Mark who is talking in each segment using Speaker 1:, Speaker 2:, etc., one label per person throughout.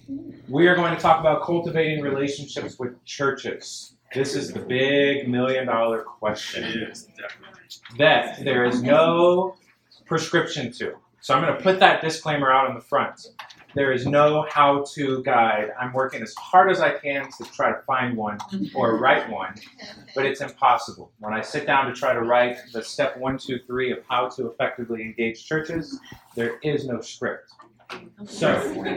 Speaker 1: We are going to talk about cultivating relationships with churches. This is the big $1 million question that there is no prescription to. So I'm going to put that disclaimer out on the front. There is no how-to guide. I'm working as hard as I can to try to find one or write one, but it's impossible. When I sit down to try to write the step 1, 2, 3 of how to effectively engage churches, there is no script. So,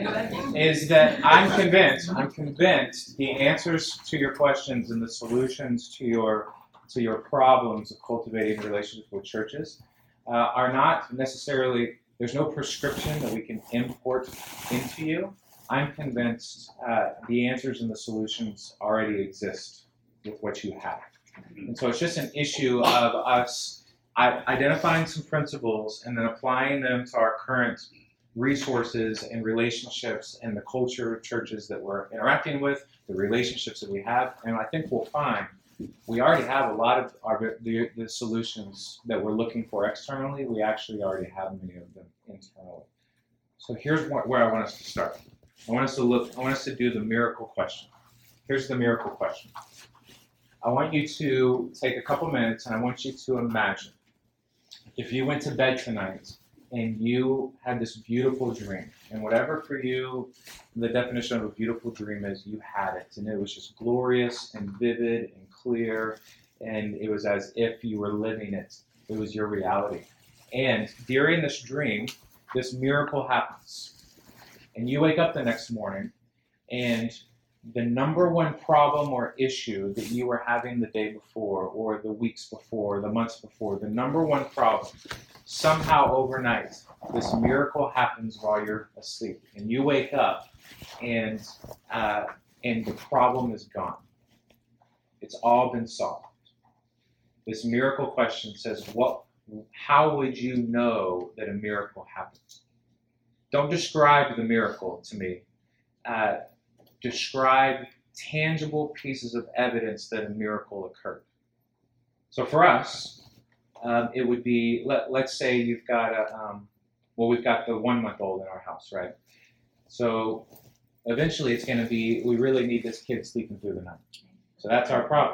Speaker 1: is that I'm convinced the answers to your questions and the solutions to your problems of cultivating relationships with churches are not necessarily, there's no prescription that we can import into you. I'm convinced the answers and the solutions already exist with what you have. And so it's just an issue of us identifying some principles and then applying them to our current resources and relationships and the culture of churches that we're interacting with, the relationships that we have, and I think we'll find we already have a lot of the solutions that we're looking for externally. We actually already have many of them internally. So here's where I want us to start. I want us to do the miracle question. Here's the miracle question. I want you to take a couple minutes and I want you to imagine if you went to bed tonight and you had this beautiful dream, and whatever for you the definition of a beautiful dream is, you had it, and it was just glorious and vivid and clear, and it was as if you were living it. It was your reality. And during this dream, this miracle happens. And you wake up the next morning, and the number one problem or issue that you were having the day before, or the weeks before, the months before, the number one problem, somehow overnight, this miracle happens while you're asleep, and you wake up, and the problem is gone. It's all been solved. This miracle question says, how would you know that a miracle happened? Don't describe the miracle to me. Describe tangible pieces of evidence that a miracle occurred. So for us, it would be, let's say you've got we've got the 1-month-old in our house, right? So eventually it's going to be, we really need this kid sleeping through the night. So that's our problem.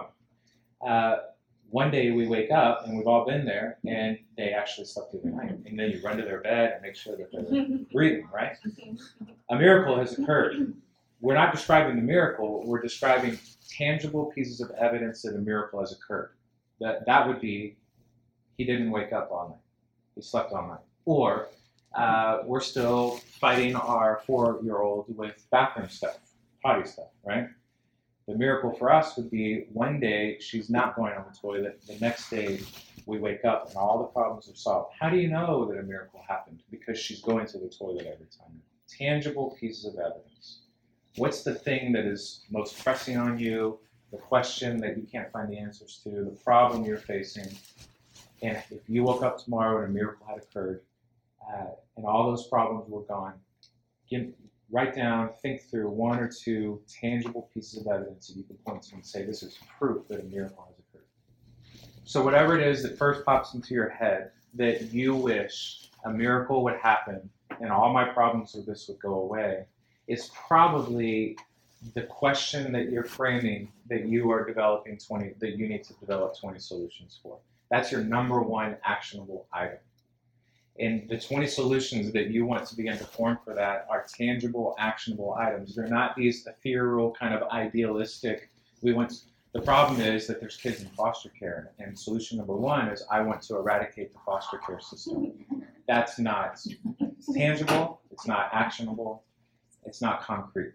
Speaker 1: One day we wake up, and we've all been there, and they actually slept through the night. And then you run to their bed and make sure that they're breathing, right? A miracle has occurred. We're not describing the miracle, we're describing tangible pieces of evidence that a miracle has occurred. That would be, he didn't wake up all night. He slept all night. Or we're still fighting our 4-year-old with bathroom stuff, potty stuff, right? The miracle for us would be one day she's not going on the toilet. The next day we wake up and all the problems are solved. How do you know that a miracle happened? Because she's going to the toilet every time. Tangible pieces of evidence. What's the thing that is most pressing on you? The question that you can't find the answers to, the problem you're facing. And if you woke up tomorrow and a miracle had occurred, and all those problems were gone, write down, think through 1 or 2 tangible pieces of evidence that you can point to and say, this is proof that a miracle has occurred. So whatever it is that first pops into your head that you wish a miracle would happen and all my problems with this would go away, is probably the question that you're framing that you are developing that you need to develop 20 solutions for. That's your number one actionable item. And the 20 solutions that you want to begin to form for that are tangible, actionable items. They're not these ethereal, kind of idealistic, the problem is that there's kids in foster care, and solution number 1 is I want to eradicate the foster care system. That's not tangible, it's not actionable, it's not concrete.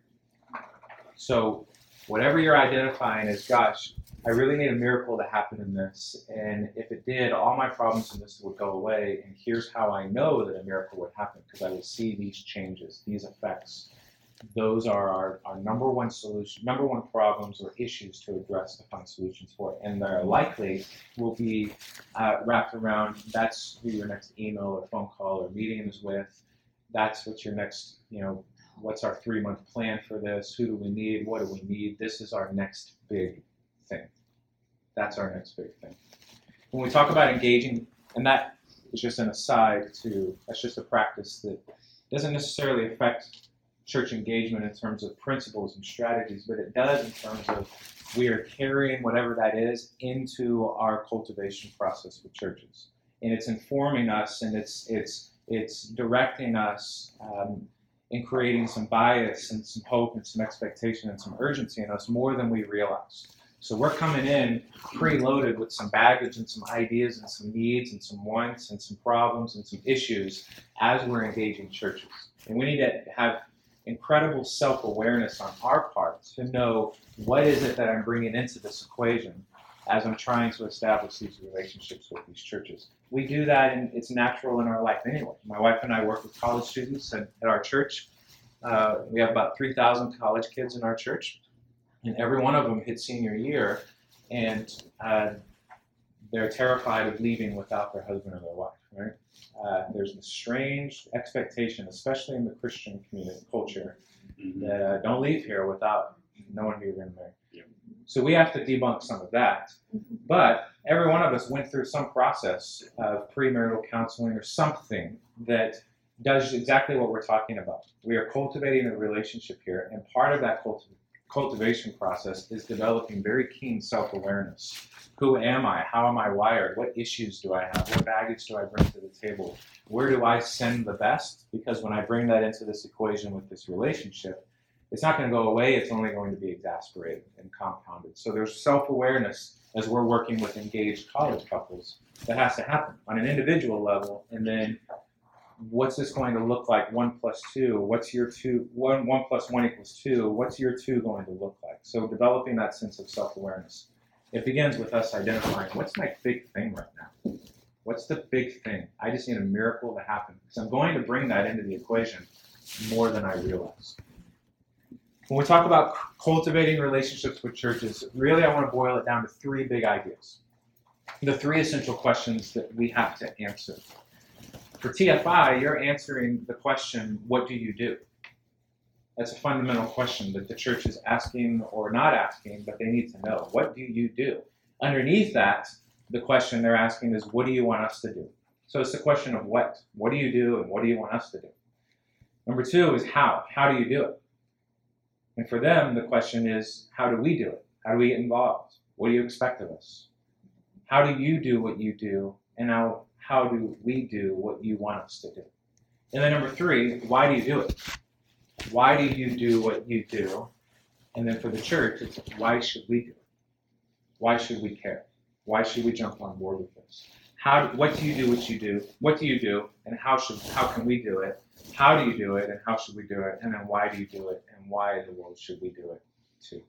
Speaker 1: So whatever you're identifying as, gosh, I really need a miracle to happen in this, and if it did, all my problems in this would go away, and here's how I know that a miracle would happen, because I would see these changes, these effects. Those are our number one solution, number one problems or issues to address to find solutions for, and they're likely will be wrapped around, that's who your next email or phone call or meeting is with, that's what your next, what's our 3-month plan for this, who do we need, what do we need, this is our next big thing. That's our next big thing. When we talk about engaging, and that is just an aside to, that's just a practice that doesn't necessarily affect church engagement in terms of principles and strategies, but it does in terms of we are carrying whatever that is into our cultivation process with churches. And it's informing us, and it's directing us in creating some bias and some hope and some expectation and some urgency in us more than we realize. So we're coming in preloaded with some baggage and some ideas and some needs and some wants and some problems and some issues as we're engaging churches. And we need to have incredible self-awareness on our part to know what is it that I'm bringing into this equation as I'm trying to establish these relationships with these churches. We do that, and it's natural in our life anyway. My wife and I work with college students at our church. We have about 3,000 college kids in our church. And every one of them hit senior year, and they're terrified of leaving without their husband or their wife, right? There's this strange expectation, especially in the Christian community culture, that don't leave here without knowing who you're going to marry. Yeah. So we have to debunk some of that. But every one of us went through some process of premarital counseling or something that does exactly what we're talking about. We are cultivating a relationship here, and part of that cultivation process is developing very keen self-awareness. Who am I? How am I wired? What issues do I have? What baggage do I bring to the table? Where do I send the best? Because when I bring that into this equation with this relationship, it's not going to go away. It's only going to be exasperated and compounded. So there's self-awareness as we're working with engaged college couples that has to happen on an individual level. And then what's this going to look like? 1 + 2. What's your 2? 1 + 1 = 2. What's your 2 going to look like? So developing that sense of self-awareness. It begins with us identifying what's my big thing right now. What's the big thing? I just need a miracle to happen because I'm going to bring that into the equation more than I realize. When we talk about cultivating relationships with churches, really I want to boil it down to 3 big ideas. The 3 essential questions that we have to answer. For TFI, you're answering the question, what do you do? That's a fundamental question that the church is asking or not asking, but they need to know. What do you do? Underneath that, the question they're asking is, what do you want us to do? So it's the question of what. What do you do and what do you want us to do? Number 2 is how. How do you do it? And for them, the question is, how do we do it? How do we get involved? What do you expect of us? How do you do what you do? And how do we do what you want us to do? And then number 3, why do you do it? Why do you do what you do? And then for the church, it's why should we do it? Why should we care? Why should we jump on board with this? What do you do what you do? What do you do? And how can we do it? How do you do it? And how should we do it? And then why do you do it? And why in the world should we do it too?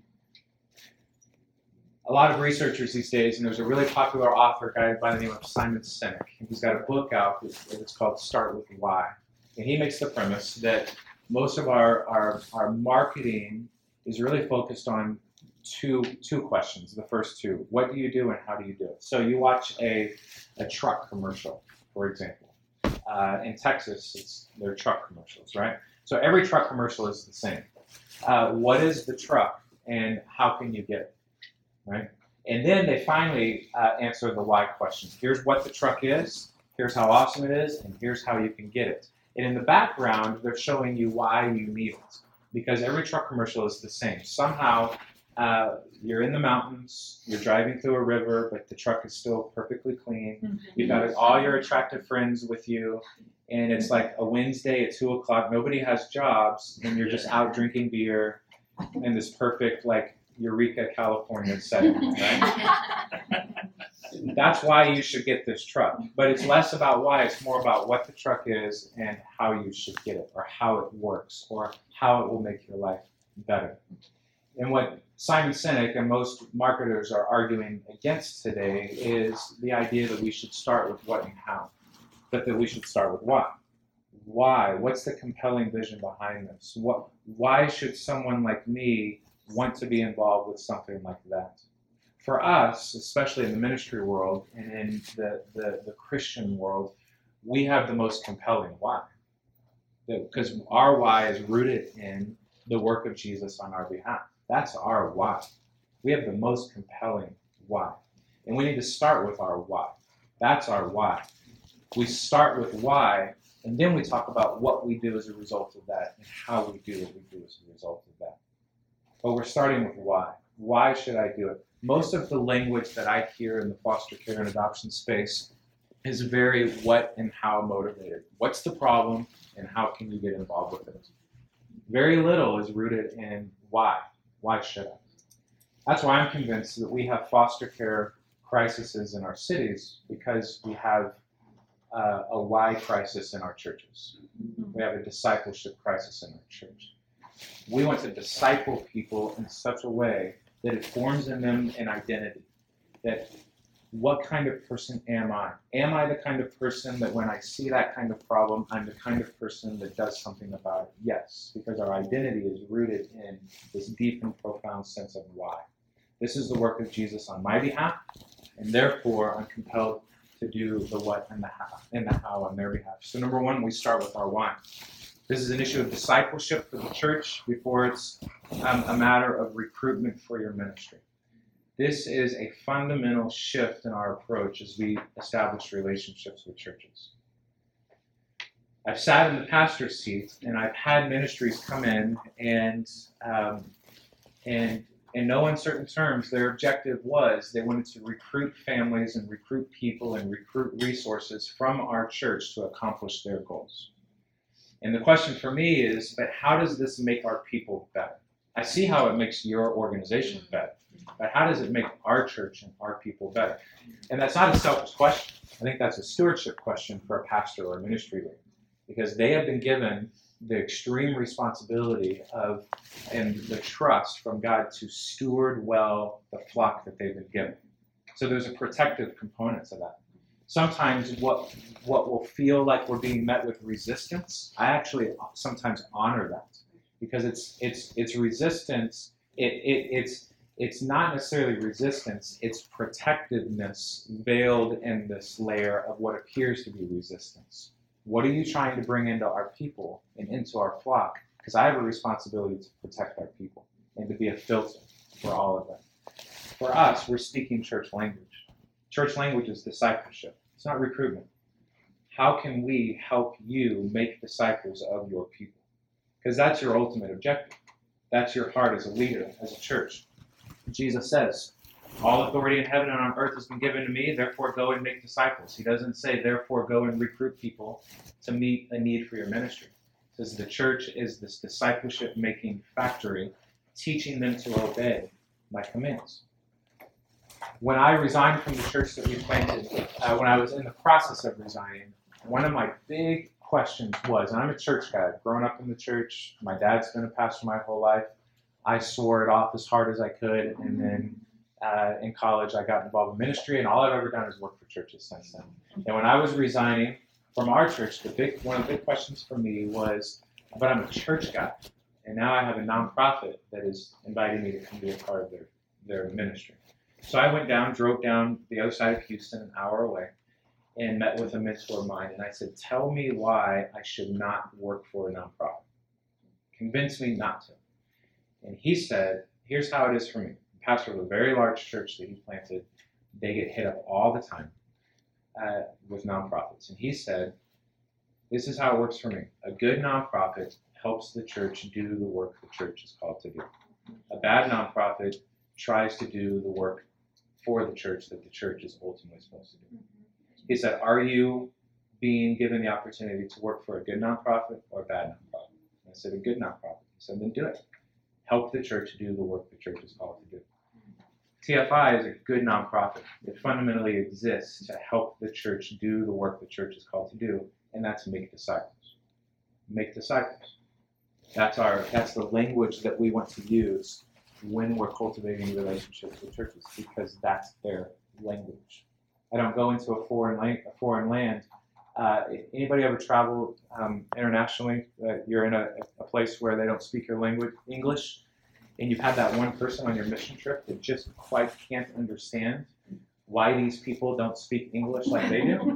Speaker 1: A lot of researchers these days, and there's a really popular author, guy by the name of Simon Sinek. He's got a book out, it's called Start With Why. And he makes the premise that most of our marketing is really focused on two questions. The first 2, what do you do and how do you do it? So you watch a truck commercial, for example. In Texas, they're truck commercials, right? So every truck commercial is the same. What is the truck and how can you get it? Right? And then they finally answer the why question. Here's what the truck is, here's how awesome it is, and here's how you can get it. And in the background, they're showing you why you need it. Because every truck commercial is the same. Somehow, you're in the mountains, you're driving through a river, but the truck is still perfectly clean. You've got all your attractive friends with you, and it's like a Wednesday at 2 o'clock. Nobody has jobs, and you're just out drinking beer in this perfect, like, Eureka, California setting, right? That's why you should get this truck. But it's less about why, it's more about what the truck is and how you should get it, or how it works, or how it will make your life better. And what Simon Sinek and most marketers are arguing against today is the idea that we should start with what and how, but that we should start with why. Why? What's the compelling vision behind this? Why should someone like me want to be involved with something like that? For us, especially in the ministry world and in the Christian world, we have the most compelling why. Because our why is rooted in the work of Jesus on our behalf. That's our why. We have the most compelling why. And we need to start with our why. That's our why. We start with why, And then we talk about what we do as a result of that and how we do what we do as a result of that. But we're starting with why. Why should I do it? Most of the language that I hear in the foster care and adoption space is very what and how motivated. What's the problem and how can you get involved with it? Very little is rooted in why. Why should I? That's why I'm convinced that we have foster care crises in our cities, because we have a why crisis in our churches. We have a discipleship crisis in our church. We want to disciple people in such a way that it forms in them an identity. That what kind of person am I? Am I the kind of person that when I see that kind of problem, I'm the kind of person that does something about it? Yes, because our identity is rooted in this deep and profound sense of why. This is the work of Jesus on my behalf, and therefore I'm compelled to do the what and the how on their behalf. So number one, we start with our why. This is an issue of discipleship for the church before it's a matter of recruitment for your ministry. This is a fundamental shift in our approach as we establish relationships with churches. I've sat in the pastor's seat and I've had ministries come in and in no uncertain terms, their objective was they wanted to recruit families and recruit people and recruit resources from our church to accomplish their goals. And the question for me is, but how does this make our people better? I see how it makes your organization better, but how does it make our church and our people better? And that's not a selfish question. I think that's a stewardship question for a pastor or a ministry leader, because they have been given the extreme responsibility of and the trust from God to steward well the flock that they've been given. So there's a protective component to that. Sometimes what will feel like we're being met with resistance, I actually sometimes honor that, because it's resistance. It's not necessarily resistance. It's protectiveness veiled in this layer of what appears to be resistance. What are you trying to bring into our people and into our flock? Because I have a responsibility to protect our people and to be a filter for all of them. For us, we're speaking church language. Church language is discipleship. It's not recruitment. How can we help you make disciples of your people? Because that's your ultimate objective. That's your heart as a leader, as a church. Jesus says, all authority in heaven and on earth has been given to me, therefore go and make disciples. He doesn't say, therefore go and recruit people to meet a need for your ministry. He says the church is this discipleship-making factory, teaching them to obey my commands. When I resigned from the church that we planted, when I was in the process of resigning, one of my big questions was, and I'm a church guy, I've grown up in the church, my dad's been a pastor my whole life, I swore it off as hard as I could, and then in college I got involved in ministry, and all I've ever done is work for churches since then. And when I was resigning from our church, one of the big questions for me was, but I'm a church guy, and now I have a nonprofit that is inviting me to come be a part of their ministry. So I drove down the other side of Houston, an hour away, and met with a mentor of mine, and I said, tell me why I should not work for a nonprofit. Convince me not to. And he said, here's how it is for me. The pastor of a very large church that he planted, they get hit up all the time with nonprofits. And he said, this is how it works for me. A good nonprofit helps the church do the work the church is called to do. A bad nonprofit tries to do the work for the church that the church is ultimately supposed to do. He said, are you being given the opportunity to work for a good nonprofit or a bad nonprofit? And I said, a good nonprofit. He said, then do it. Help the church do the work the church is called to do. TFI is a good nonprofit. It fundamentally exists to help the church do the work the church is called to do, and that's make disciples. Make disciples. That's the language that we want to use when we're cultivating relationships with churches, because that's their language. I don't go into a foreign land. Anybody ever traveled internationally? You're in a place where they don't speak your language, English, and you've had that one person on your mission trip that just quite can't understand why these people don't speak English like they do.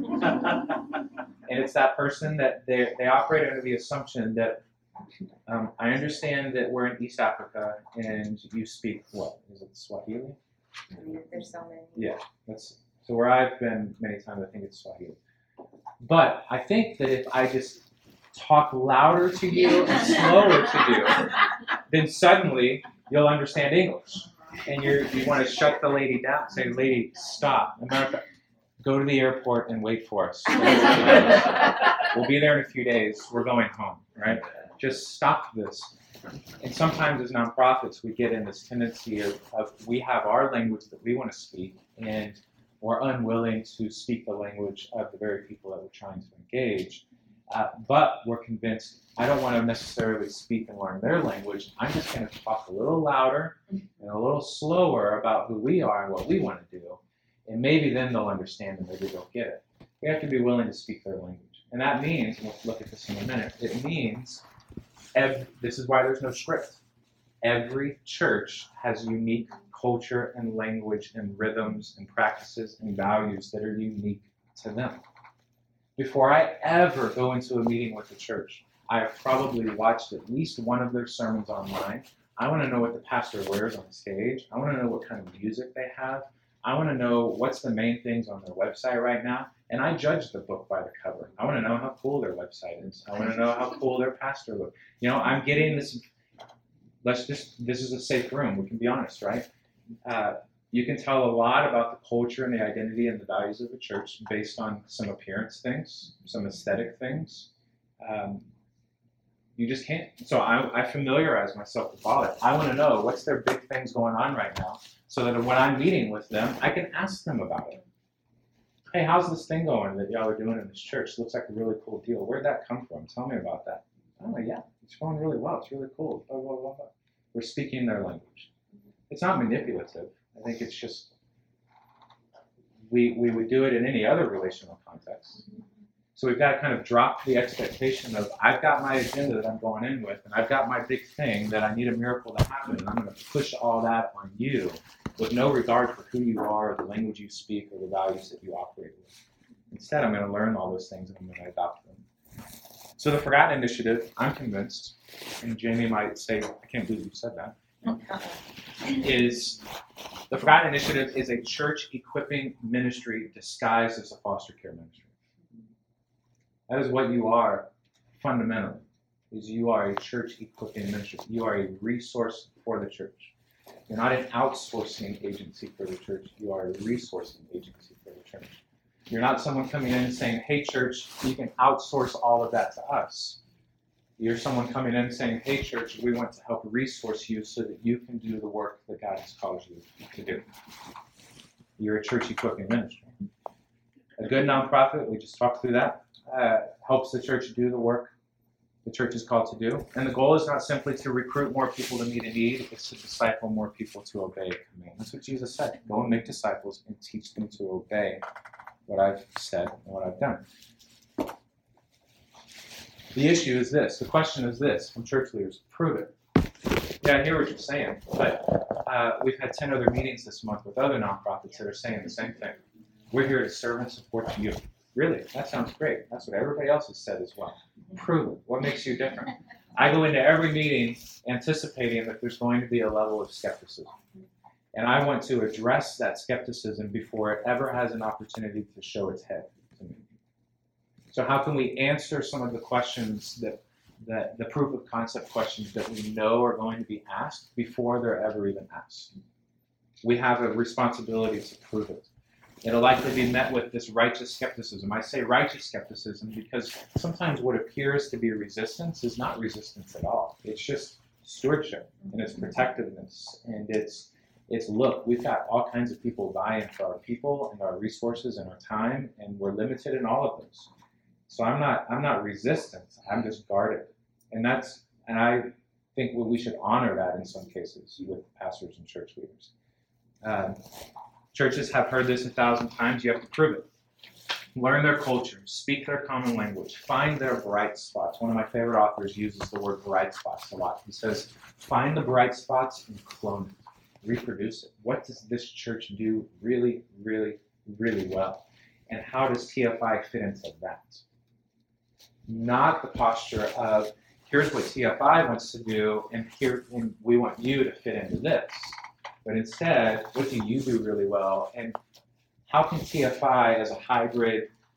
Speaker 1: And it's that person that they operate under the assumption that I understand that we're in East Africa and you speak what? Is it Swahili?
Speaker 2: I mean, there's so many.
Speaker 1: Yeah, so where I've been many times, I think it's Swahili. But I think that if I just talk louder to you and slower to you, then suddenly you'll understand English. And you want to shut the lady down. Say, lady, stop. America, go to the airport and wait for us. We'll be there in a few days. We're going home, right? Just stop this. And sometimes as nonprofits, we get in this tendency of we have our language that we want to speak, and we're unwilling to speak the language of the very people that we're trying to engage. But we're convinced, I don't want to necessarily speak and learn their language. I'm just going to talk a little louder and a little slower about who we are and what we want to do. And maybe then they'll understand and maybe they'll get it. We have to be willing to speak their language. And that means, and we'll look at this in a minute, it means, this is why there's no script. Every church has unique culture and language and rhythms and practices and values that are unique to them. Before I ever go into a meeting with the church, I have probably watched at least one of their sermons online. I want to know what the pastor wears on stage. I want to know what kind of music they have. I want to know what's the main things on their website right now. And I judge the book by the cover. I want to know how cool their website is. I want to know how cool their pastor looks. I'm getting this. This is a safe room. We can be honest, right? You can tell a lot about the culture and the identity and the values of the church based on some appearance things, some aesthetic things. You just can't. So I familiarize myself with all that. I want to know what's their big things going on right now, so that when I'm meeting with them, I can ask them about it. Hey, how's this thing going that y'all are doing in this church? Looks like a really cool deal. Where'd that come from? Tell me about that. Oh, yeah, it's going really well. It's really cool. Blah, blah, blah, blah. We're speaking their language. It's not manipulative. I think it's just, we would do it in any other relational context. So we've got to kind of drop the expectation of, I've got my agenda that I'm going in with, and I've got my big thing that I need a miracle to happen, and I'm going to push all that on you with no regard for who you are, or the language you speak, or the values that you operate with. Instead, I'm going to learn all those things and I'm going to adopt them. So the Forgotten Initiative, I'm convinced, and Jamie might say, I can't believe you said that, is the Forgotten Initiative is a church equipping ministry disguised as a foster care ministry. That is what you are fundamentally, is you are a church equipping ministry. You are a resource for the church. You're not an outsourcing agency for the church. You are a resourcing agency for the church. You're not someone coming in and saying, hey, church, you can outsource all of that to us. You're someone coming in and saying, hey, church, we want to help resource you so that you can do the work that God has called you to do. You're a church equipping ministry. A good nonprofit, we just talked through that, helps the church do the work the church is called to do. And the goal is not simply to recruit more people to meet a need, it's to disciple more people to obey a command. That's what Jesus said. Go and make disciples and teach them to obey what I've said and what I've done. The issue is this. The question is this from church leaders. Prove it. Yeah, I hear what you're saying, but we've had 10 other meetings this month with other nonprofits that are saying the same thing. We're here to serve and support you. Really? That sounds great. That's what everybody else has said as well. Prove it. What makes you different? I go into every meeting anticipating that there's going to be a level of skepticism. And I want to address that skepticism before it ever has an opportunity to show its head to me. So how can we answer some of the questions that the proof of concept questions that we know are going to be asked before they're ever even asked? We have a responsibility to prove it. It'll likely be met with this righteous skepticism. I say righteous skepticism because sometimes what appears to be resistance is not resistance at all. It's just stewardship, and it's protectiveness, and it's look, we've got all kinds of people vying for our people and our resources and our time, and we're limited in all of those. So I'm not resistant. I'm just guarded, and I think we should honor that in some cases with pastors and church leaders. Churches have heard this 1,000 times. You have to prove it. Learn their culture. Speak their common language. Find their bright spots. One of my favorite authors uses the word bright spots a lot. He says, find the bright spots and clone it. Reproduce it. What does this church do really, really, really well? And how does TFI fit into that? Not the posture of, here's what TFI wants to do, and we want you to fit into this. But instead, what do you do really well? And how can TFI, as a hybrid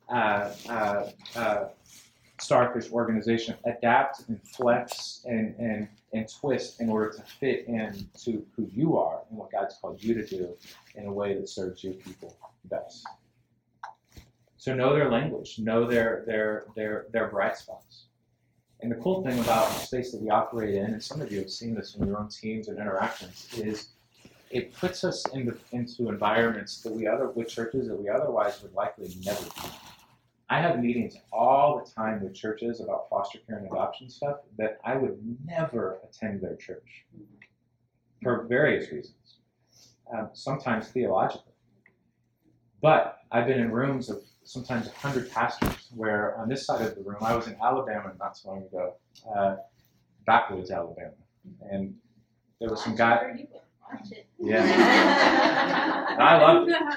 Speaker 1: starfish organization adapt and flex and twist in order to fit into who you are and what God's called you to do in a way that serves your people best. So know their language, know their bright spots. And the cool thing about the space that we operate in, and some of you have seen this in your own teams and interactions, is it puts us into environments that with churches that we otherwise would likely never be. I have meetings all the time with churches about foster care and adoption stuff that I would never attend their church for various reasons, sometimes theologically. But I've been in rooms of sometimes 100 pastors where on this side of the room, I was in Alabama not so long ago, backwoods Alabama, and there was some guy. Yeah, and I loved it.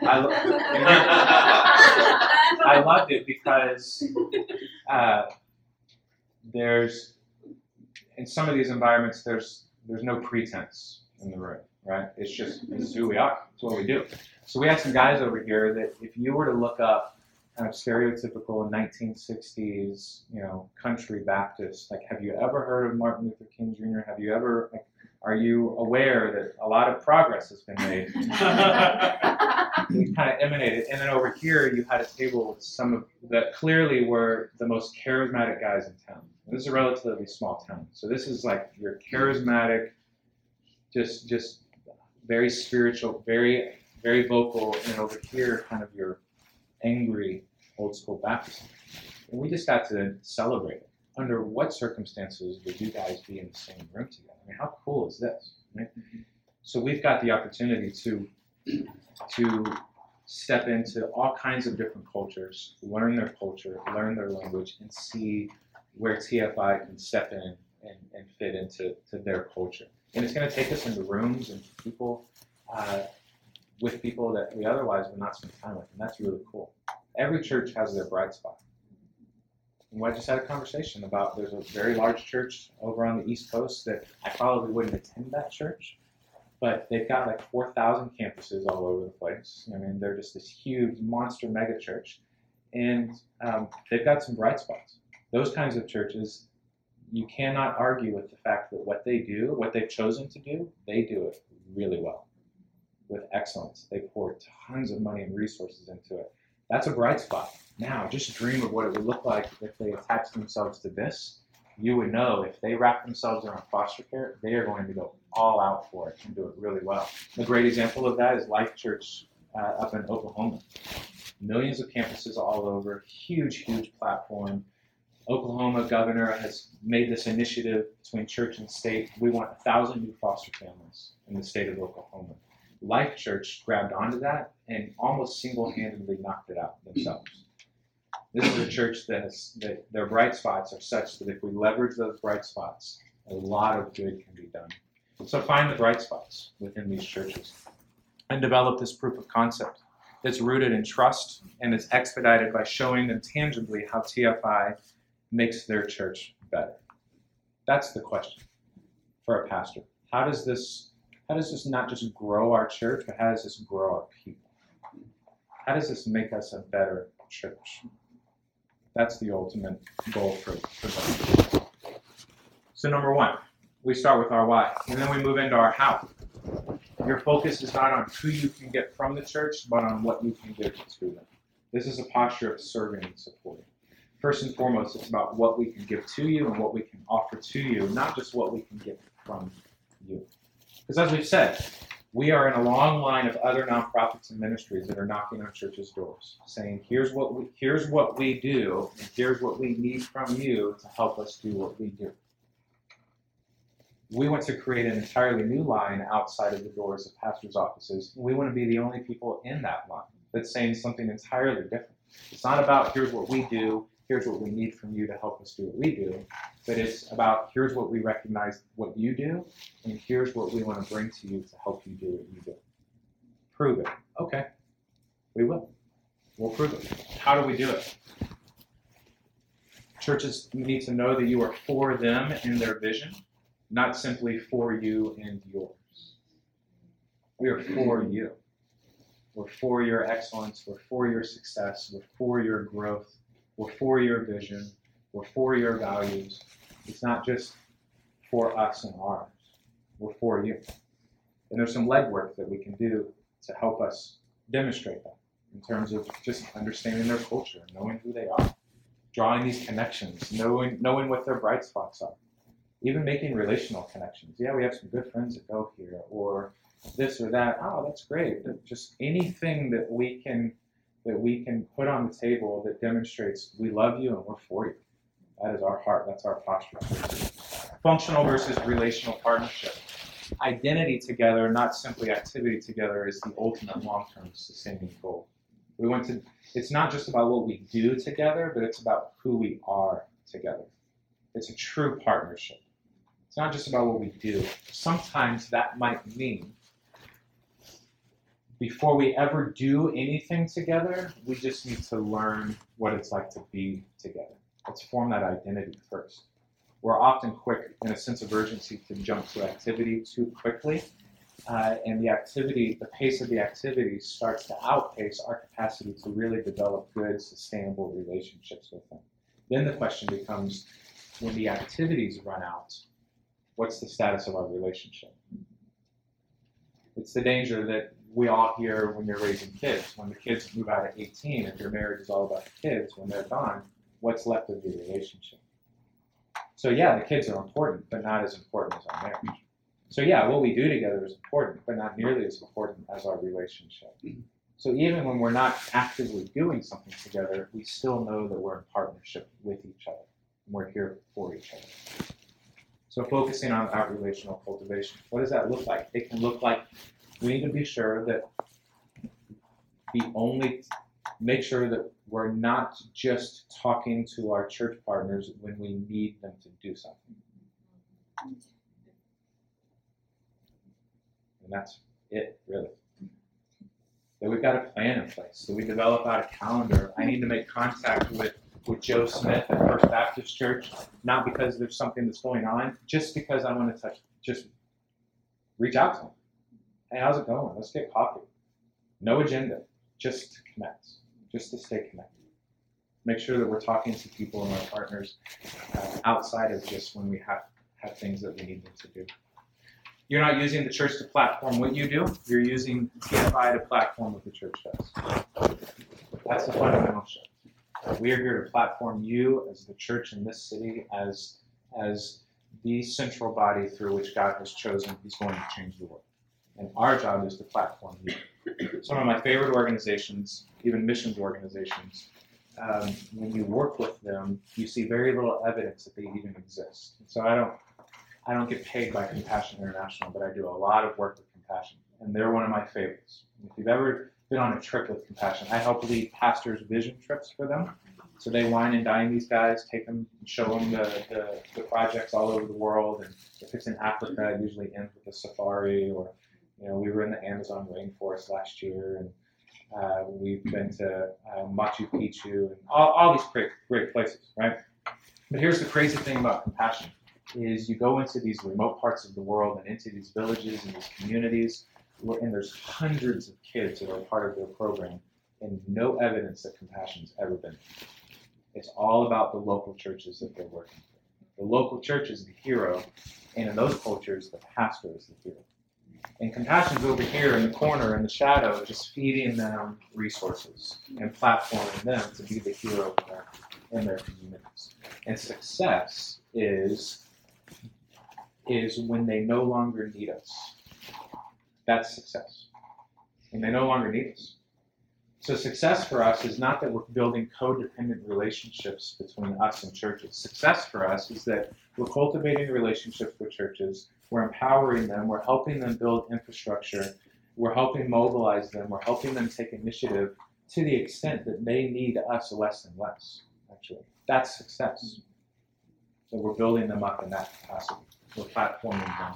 Speaker 1: I loved it because there's in some of these environments there's no pretense in the room, right? This is who we are. It's what we do. So we have some guys over here that if you were to look up kind of stereotypical 1960s, country Baptist, like have you ever heard of Martin Luther King Jr.? Have you ever are you aware that a lot of progress has been made? We kind of emanated. And then over here, you had a table with some of that clearly were the most charismatic guys in town. And this is a relatively small town. So this is like your charismatic, just very spiritual, very, very vocal. And over here, kind of your angry, old school Baptist. And we just got to celebrate it. Under what circumstances would you guys be in the same room together? I mean, how cool is this? Right? So we've got the opportunity to step into all kinds of different cultures, learn their culture, learn their language, and see where TFI can step in and fit into their culture. And it's going to take us into rooms and people with people that we otherwise would not spend time with, and that's really cool. Every church has their bright spot. And I just had a conversation about there's a very large church over on the East Coast that I probably wouldn't attend that church, but they've got like 4,000 campuses all over the place. I mean, they're just this huge monster mega church, and they've got some bright spots. Those kinds of churches, you cannot argue with the fact that what they do, what they've chosen to do, they do it really well with excellence. They pour tons of money and resources into it. That's a bright spot. Now, just dream of what it would look like if they attached themselves to this. You would know if they wrap themselves around foster care, they are going to go all out for it and do it really well. A great example of that is Life Church up in Oklahoma. Millions of campuses all over, huge platform. Oklahoma governor has made this initiative between church and state. We want 1,000 new foster families in the state of Oklahoma. Life Church grabbed onto that and almost single-handedly knocked it out themselves. This is a church that their bright spots are such that if we leverage those bright spots, a lot of good can be done. So find the bright spots within these churches and develop this proof of concept that's rooted in trust and is expedited by showing them tangibly how TFI makes their church better. That's the question for a pastor. How does this not just grow our church, but how does this grow our people? How does this make us a better church? That's the ultimate goal for them. So number one, we start with our why, and then we move into our how. Your focus is not on who you can get from the church, but on what you can give to them. This is a posture of serving and supporting. First and foremost, it's about what we can give to you and what we can offer to you, not just what we can get from you. Because as we've said, we are in a long line of other nonprofits and ministries that are knocking on churches' doors, saying, here's what we do, and here's what we need from you to help us do what we do. We want to create an entirely new line outside of the doors of pastors' offices. We want to be the only people in that line that's saying something entirely different. It's not about here's what we do, here's what we need from you to help us do what we do, but it's about here's what we recognize what you do, and here's what we want to bring to you to help you do what you do. Prove it. Okay, we will. We'll prove it. How do we do it? Churches need to know that you are for them and their vision, not simply for you and yours. We are for you. We're for your excellence. We're for your success. We're for your growth. We're for your vision. We're for your values. It's not just for us and ours. We're for you. And there's some legwork that we can do to help us demonstrate that in terms of just understanding their culture, knowing who they are, drawing these connections, knowing what their bright spots are, even making relational connections. Yeah, we have some good friends that go here, or this or that. Oh, that's great. Just anything that we can put on the table that demonstrates we love you and we're for you. That is our heart. That's our posture. Functional versus relational partnership. Identity together, not simply activity together, is the ultimate long-term sustaining goal. It's not just about what we do together, but it's about who we are together. It's a true partnership. It's not just about what we do. Sometimes that might mean before we ever do anything together, we just need to learn what it's like to be together. Let's form that identity first. We're often quick in a sense of urgency to jump to activity too quickly, and the pace of the activity starts to outpace our capacity to really develop good, sustainable relationships with them. Then the question becomes, when the activities run out, what's the status of our relationship? It's the danger that we all hear when you're raising kids. When the kids move out at 18, if your marriage is all about the kids, when they're gone, what's left of the relationship? So yeah, the kids are important, but not as important as our marriage. So yeah, what we do together is important, but not nearly as important as our relationship. So even when we're not actively doing something together, we still know that we're in partnership with each other, and we're here for each other. So focusing on our relational cultivation, what does that look like? It can look like we need to be sure that make sure that we're not just talking to our church partners when we need them to do something. And that's it, really. That we've got a plan in place. So we develop out a calendar. I need to make contact with Joe Smith at First Baptist Church, not because there's something that's going on, just because I want to just reach out to him. Hey, how's it going? Let's get coffee. No agenda, just to connect, just to stay connected. Make sure that we're talking to people and our partners outside of just when we have things that we need them to do. You're not using the church to platform what you do. You're using TFI to platform what the church does. That's the fundamental shift. We are here to platform you as the church in this city, as the central body through which God has chosen. He's going to change the world. And our job is to platform you. Some of my favorite organizations, even missions organizations, when you work with them, you see very little evidence that they even exist. So I don't get paid by Compassion International, but I do a lot of work with Compassion, and they're one of my favorites. If you've ever been on a trip with Compassion, I help lead pastors' vision trips for them. So they wine and dine these guys, take them and show them the projects all over the world. And if it's in Africa, it usually ends with a safari, or we were in the Amazon rainforest last year, and we've been to Machu Picchu and all these great places, right? But here's the crazy thing about Compassion, is you go into these remote parts of the world and into these villages and these communities, and there's hundreds of kids that are part of their program, and no evidence that Compassion's ever been there. It's all about the local churches that they're working with. The local church is the hero, and in those cultures, the pastor is the hero. And Compassion's over here in the corner, in the shadow, just feeding them resources and platforming them to be the hero in their communities. And success is when they no longer need us. That's success. And they no longer need us. So success for us is not that we're building codependent relationships between us and churches. Success for us is that we're cultivating relationships with churches, we're empowering them, we're helping them build infrastructure, we're helping mobilize them, we're helping them take initiative to the extent that they need us less and less, actually. That's success. So we're building them up in that capacity. We're platforming them.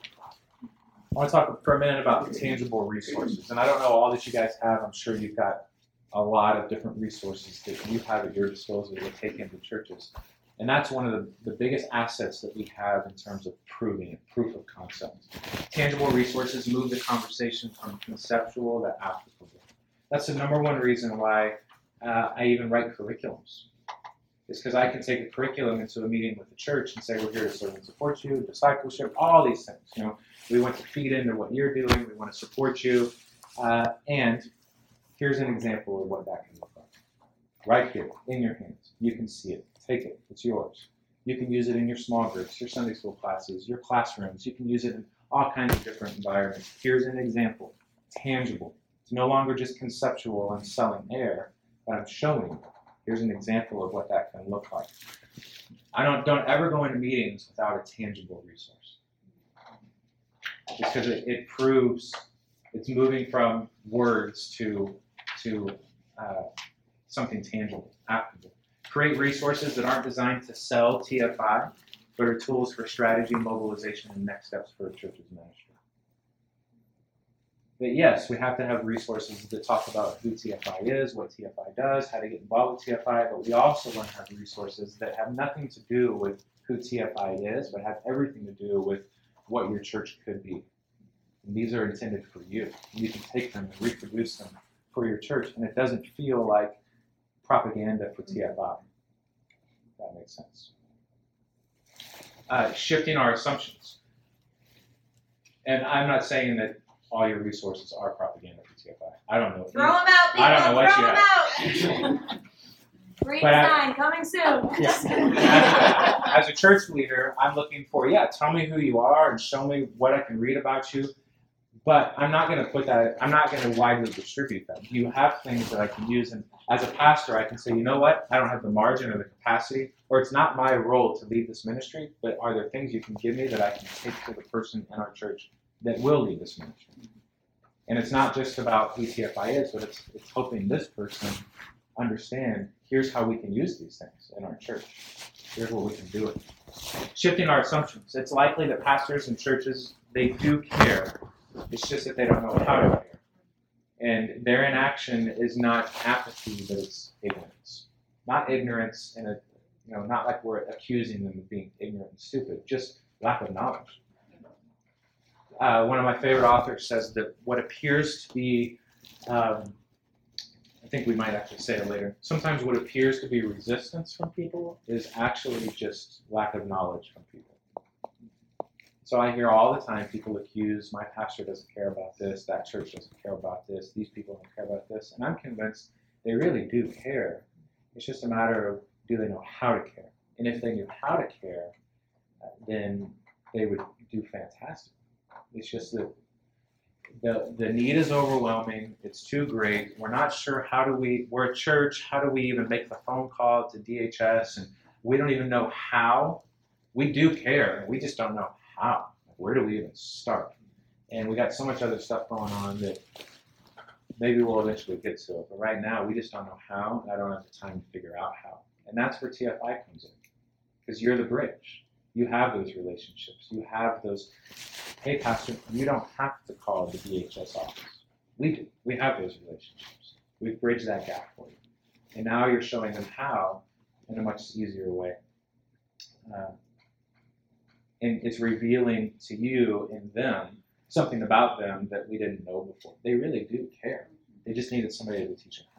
Speaker 1: I want to talk for a minute about the tangible resources. And I don't know all that you guys have. I'm sure you've got a lot of different resources that you have at your disposal to take into churches. And that's one of the biggest assets that we have in terms of proving it, proof of concept. Tangible resources move the conversation from conceptual to applicable. That's the number one reason why I even write curriculums. Is because I can take a curriculum into a meeting with the church and say, we're here to serve and support you, discipleship, all these things. We want to feed into what you're doing. We want to support you. And here's an example of what that can look like. Right here, in your hands. You can see it. Take it. It's yours. You can use it in your small groups, your Sunday school classes, your classrooms. You can use it in all kinds of different environments. Here's an example. Tangible. It's no longer just conceptual and selling air, but I'm showing you. Here's an example of what that can look like. Don't ever go into meetings without a tangible resource. Because it proves it's moving from words to something tangible, applicable. Create resources that aren't designed to sell TFI, but are tools for strategy, mobilization, and next steps for a church's ministry. But yes, we have to have resources that talk about who TFI is, what TFI does, how to get involved with TFI, but we also want to have resources that have nothing to do with who TFI is, but have everything to do with what your church could be. And these are intended for you. You can take them and reproduce them for your church, and it doesn't feel like propaganda for TFI. If that makes sense. Shifting our assumptions. And I'm not saying that all your resources are propaganda for TFI. I don't know.
Speaker 2: Throw them out, people.
Speaker 1: I don't know what
Speaker 2: Throw
Speaker 1: you
Speaker 2: them out. Redesign coming soon.
Speaker 1: As a church leader, I'm looking for, tell me who you are and show me what I can read about you. But I'm not going to widely distribute them. You have things that I can use, and as a pastor, I can say, you know what? I don't have the margin or the capacity, or it's not my role to lead this ministry, but are there things you can give me that I can take to the person in our church that will lead this ministry? And it's not just about who TFI is, but it's helping this person understand, here's how we can use these things in our church. Here's what we can do with it. Shifting our assumptions. It's likely that pastors and churches, they do care. It's just that they don't know how to care. And their inaction is not apathy, but it's ignorance. Not ignorance in not like we're accusing them of being ignorant and stupid, just lack of knowledge. One of my favorite authors says that what appears to be, I think we might actually say it later, sometimes what appears to be resistance from people is actually just lack of knowledge from people. So I hear all the time people accuse, my pastor doesn't care about this, that church doesn't care about this, these people don't care about this, and I'm convinced they really do care. It's just a matter of, do they know how to care? And if they knew how to care, then they would do fantastic. It's just that the need is overwhelming. It's too great. We're not sure we're a church, how do we even make the phone call to DHS? And we don't even know how. We do care. We just don't know how. Where do we even start? And we got so much other stuff going on that maybe we'll eventually get to it. But right now, we just don't know how, and I don't have the time to figure out how. And that's where TFI comes in, because you're the bridge. You have those relationships. You have those, hey, pastor, you don't have to call the DHS office. We do. We have those relationships. We've bridged that gap for you. And now you're showing them how in a much easier way. And it's revealing to you and them something about them that we didn't know before. They really do care. They just needed somebody to teach them